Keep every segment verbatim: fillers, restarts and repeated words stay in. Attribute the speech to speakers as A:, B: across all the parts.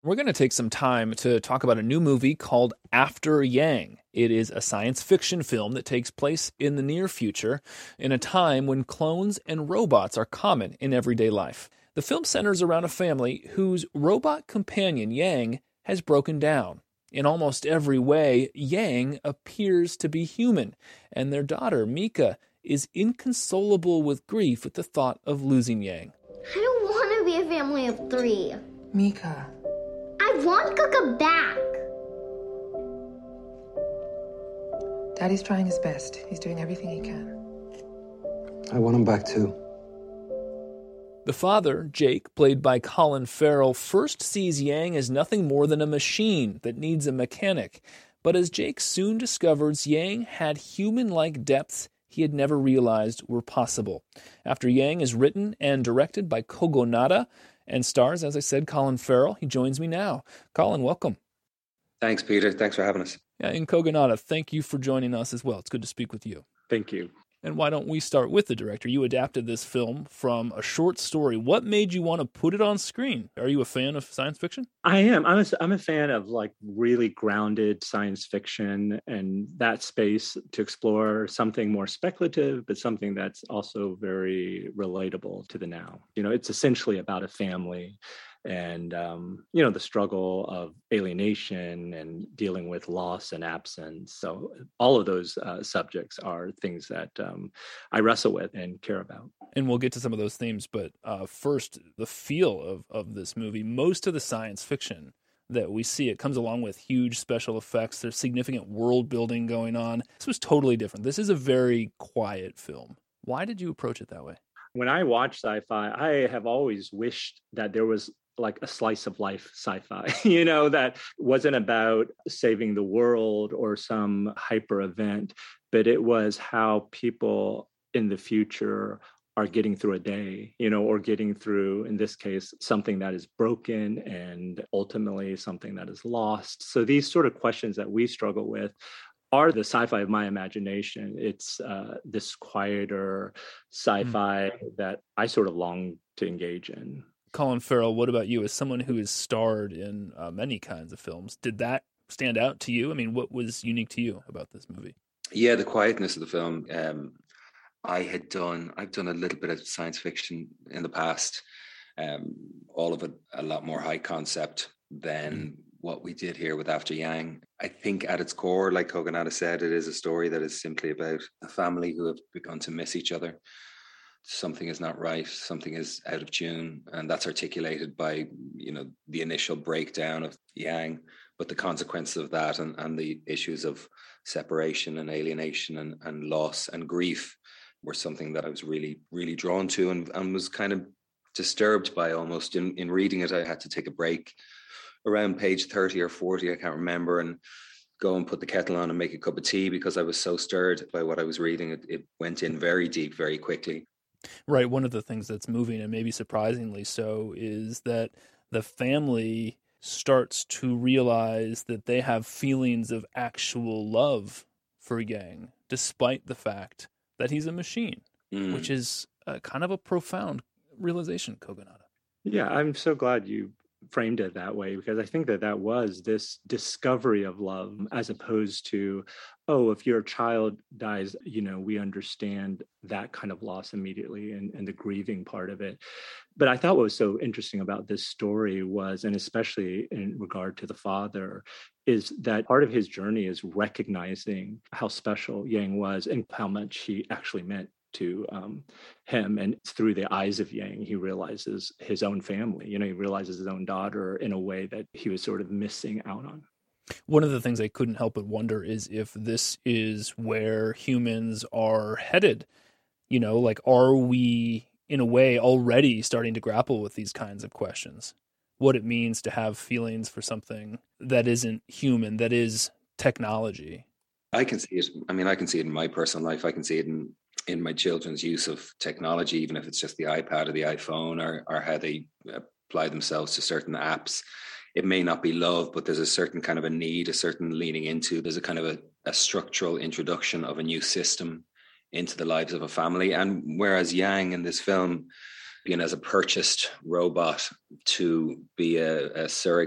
A: We're going to take some time to talk about a new movie called After Yang. It is a science fiction film that takes place in the near future, in a time when clones and robots are common in everyday life. The film centers around a family whose robot companion, Yang, has broken down. In almost every way, Yang appears to be human, and their daughter, Mika, is inconsolable with grief at the thought of losing Yang.
B: I don't want to be a family of three.
C: Mika.
B: I want Kaka back.
C: Daddy's trying his best. He's doing everything he can.
D: I want him back too.
A: The father, Jake, played by Colin Farrell, first sees Yang as nothing more than a machine that needs a mechanic. But as Jake soon discovers, Yang had human-like depths he had never realized were possible. After Yang is written and directed by Kogonada and stars, as I said, Colin Farrell. He joins me now. Colin, welcome.
E: Thanks, Peter. Thanks for having us.
A: Yeah, and Kogonada, thank you for joining us as well. It's good to speak with you.
F: Thank you.
A: And why don't we start with the director? You adapted this film from a short story. What made you want to put it on screen? Are you a fan of science fiction?
F: I am. I'm a, I'm a fan of like really grounded science fiction and that space to explore something more speculative, but something that's also very relatable to the now. You know, it's essentially about a family and, um, you know, the struggle of alienation and dealing with loss and absence. So all of those uh, subjects are things that um, I wrestle with and care about.
A: And we'll get to some of those themes, but uh, first, the feel of, of this movie. Most of the science fiction that we see, it comes along with huge special effects. There's significant world building going on. This was totally different. This is a very quiet film. Why did you approach it that way?
F: When I watch sci-fi, I have always wished that there was like a slice of life sci-fi, you know, that wasn't about saving the world or some hyper event, but it was how people in the future are getting through a day, you know, or getting through, in this case, something that is broken and ultimately something that is lost. So these sort of questions that we struggle with are the sci-fi of my imagination. It's uh, this quieter sci-fi mm-hmm. that I sort of long to engage in.
A: Colin Farrell, what about you? As someone who has starred in uh, many kinds of films, did that stand out to you? I mean, what was unique to you about this movie?
E: Yeah, the quietness of the film. Um, I had done, I've done a little bit of science fiction in the past, um, all of it a lot more high concept than mm. what we did here with After Yang. I think at its core, like Kogonada said, it is a story that is simply about a family who have begun to miss each other. Something is not right, something is out of tune, and that's articulated by, you know, the initial breakdown of Yang, but the consequences of that and, and the issues of separation and alienation and, and loss and grief were something that I was really, really drawn to and, and was kind of disturbed by almost. In, in reading it, I had to take a break around page thirty or forty, I can't remember, and go and put the kettle on and make a cup of tea because I was so stirred by what I was reading. It, it went in very deep, very quickly.
A: Right. One of the things that's moving, and maybe surprisingly so, is that the family starts to realize that they have feelings of actual love for Yang, despite the fact that he's a machine, mm. which is a, kind of a profound realization, Kogonada.
F: Yeah, I'm so glad you framed it that way, because I think that that was this discovery of love as opposed to, oh, if your child dies, you know, we understand that kind of loss immediately and, and the grieving part of it. But I thought what was so interesting about this story was, and especially in regard to the father, is that part of his journey is recognizing how special Yang was and how much he actually meant to um, him. And through the eyes of Yang, he realizes his own family. You know, he realizes his own daughter in a way that he was sort of missing out on.
A: One of the things I couldn't help but wonder is if this is where humans are headed. You know, like, are we, in a way, already starting to grapple with these kinds of questions? What it means to have feelings for something that isn't human, that is technology.
E: I can see it. I mean, I can see it in my personal life. I can see it in in my children's use of technology, even if it's just the iPad or the iPhone, or, or how they apply themselves to certain apps. It may not be love, but there's a certain kind of a need, a certain leaning into, there's a kind of a, a structural introduction of a new system into the lives of a family. And whereas Yang in this film, being as a purchased robot to be a, a surrogate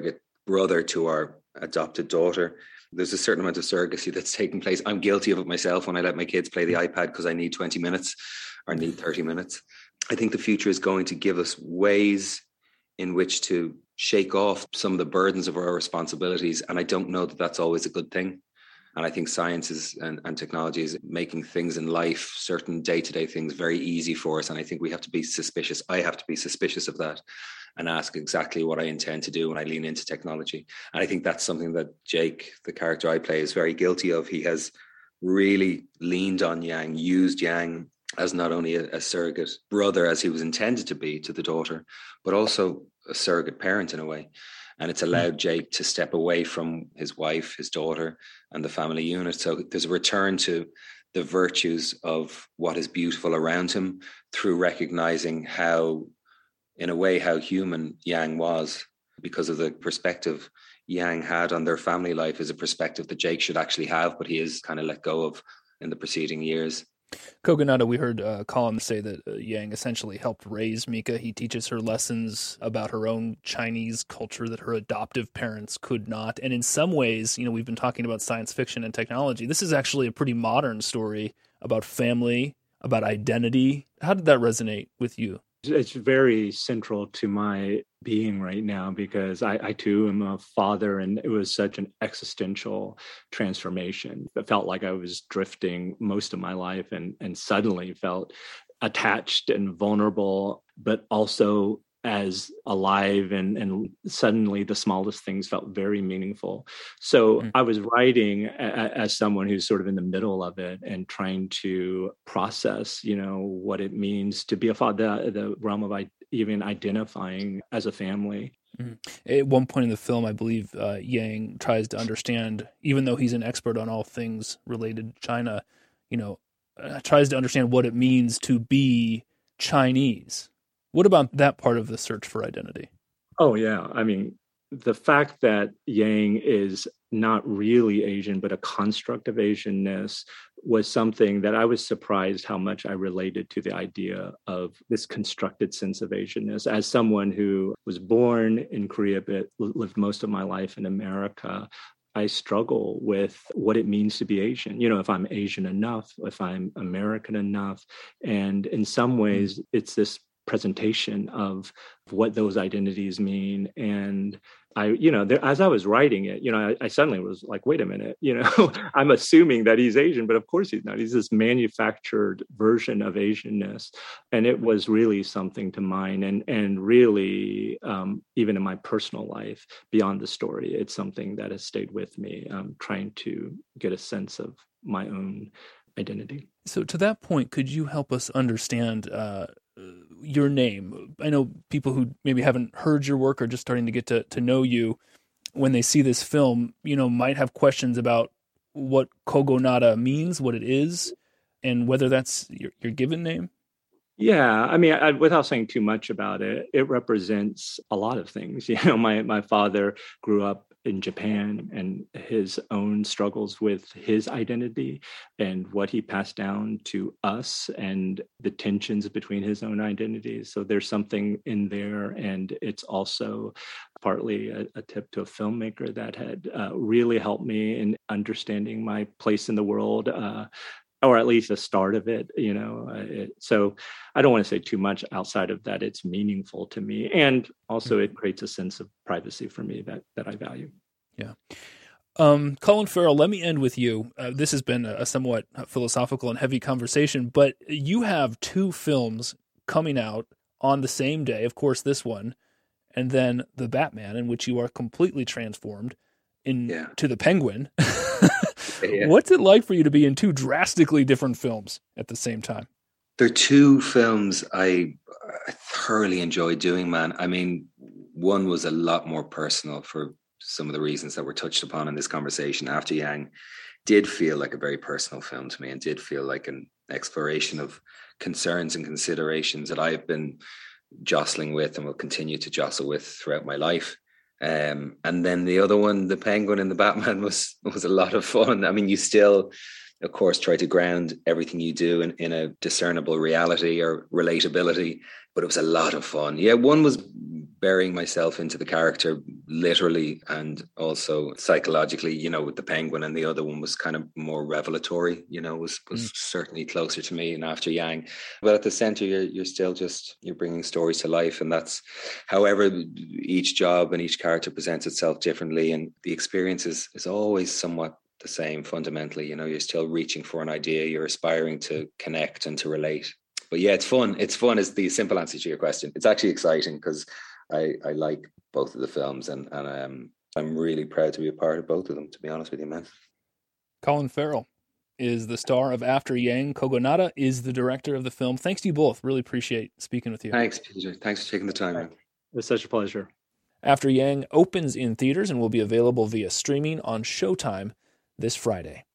E: brother to our adopted daughter. There's a certain amount of surrogacy that's taking place. I'm guilty of it myself when I let my kids play the iPad because I need twenty minutes or need thirty minutes. I think the future is going to give us ways in which to shake off some of the burdens of our responsibilities. And I don't know that that's always a good thing. And I think science is, and, and technology is making things in life, certain day-to-day things, very easy for us. And I think we have to be suspicious. I have to be suspicious of that and ask exactly what I intend to do when I lean into technology. And I think that's something that Jake, the character I play, is very guilty of. He has really leaned on Yang, used Yang as not only a, a surrogate brother, as he was intended to be to the daughter, but also a surrogate parent in a way. And it's allowed Jake to step away from his wife, his daughter, and the family unit. So there's a return to the virtues of what is beautiful around him through recognizing how, in a way, how human Yang was, because of the perspective Yang had on their family life is a perspective that Jake should actually have, but he is kind of let go of in the preceding years.
A: Kogonada, we heard uh, Colin say that uh, Yang essentially helped raise Mika. He teaches her lessons about her own Chinese culture that her adoptive parents could not. And in some ways, you know, we've been talking about science fiction and technology. This is actually a pretty modern story about family, about identity. How did that resonate with you?
F: It's very central to my being right now because I, I too am a father, and it was such an existential transformation. It felt like I was drifting most of my life and, and suddenly felt attached and vulnerable, but also as alive, and, and suddenly the smallest things felt very meaningful. So mm-hmm. I was writing a, as someone who's sort of in the middle of it and trying to process, you know, what it means to be a father, the, the realm of I, even identifying as a family.
A: Mm-hmm. At one point in the film, I believe uh, Yang tries to understand, even though he's an expert on all things related to China, you know, uh, tries to understand what it means to be Chinese. What about that part of the search for identity?
F: Oh, yeah. I mean, the fact that Yang is not really Asian, but a construct of Asianness was something that I was surprised how much I related to the idea of this constructed sense of Asianness. As someone who was born in Korea, but lived most of my life in America, I struggle with what it means to be Asian. You know, if I'm Asian enough, if I'm American enough. And in some ways, it's this presentation of what those identities mean. And I, you know, there, as I was writing it, you know, I, I suddenly was like, wait a minute, you know, I'm assuming that he's Asian, but of course he's not. He's this manufactured version of Asianness. And it was really something to mine. And, and really, um, even in my personal life, beyond the story, it's something that has stayed with me, um, trying to get a sense of my own identity.
A: So to that point, could you help us understand uh, your name? I know people who maybe haven't heard your work or just starting to get to, to know you, when they see this film, you know, might have questions about what Kogonada means, what it is, and whether that's your, your given name.
F: Yeah, I mean, I, without saying too much about it, it represents a lot of things. You know, my my father grew up in Japan, and his own struggles with his identity and what he passed down to us and the tensions between his own identities. So there's something in there. And it's also partly a, a tip to a filmmaker that had uh, really helped me in understanding my place in the world, uh, or at least the start of it, you know. Uh, it, so I don't want to say too much outside of that. It's meaningful to me. And also it creates a sense of privacy for me that, that I value.
A: Yeah. Um, Colin Farrell, let me end with you. Uh, this has been a, a somewhat philosophical and heavy conversation, but you have two films coming out on the same day. Of course, this one, and then The Batman, in which you are completely transformed into yeah. the Penguin. Yeah. What's it like for you to be in two drastically different films at the same time?
E: They're two films I, I thoroughly enjoyed doing, man. I mean, one was a lot more personal for some of the reasons that were touched upon in this conversation. After Yang did feel like a very personal film to me, and did feel like an exploration of concerns and considerations that I've been jostling with and will continue to jostle with throughout my life. Um, and then the other one, The Penguin and The Batman, was was a lot of fun. I mean, you still of course, try to ground everything you do in, in a discernible reality or relatability. But it was a lot of fun. Yeah, one was burying myself into the character literally and also psychologically, you know, with the penguin, and the other one was kind of more revelatory, you know, was was mm. certainly closer to me and After Yang. But at the center, you're you're still just, you're bringing stories to life, and that's, however, each job and each character presents itself differently, and the experience is, is always somewhat the same fundamentally. You know, you're still reaching for an idea, you're aspiring to connect and to relate. But yeah, it's fun. It's fun is the simple answer to your question. It's actually exciting because I, I like both of the films, and, and um, I'm really proud to be a part of both of them, to be honest with you, man.
A: Colin Farrell is the star of After Yang. Kogonada is the director of the film. Thanks to you both. Really appreciate speaking with you.
E: Thanks, Peter. Thanks for taking the time, man.
F: It was such a pleasure.
A: After Yang opens in theaters and will be available via streaming on Showtime this Friday.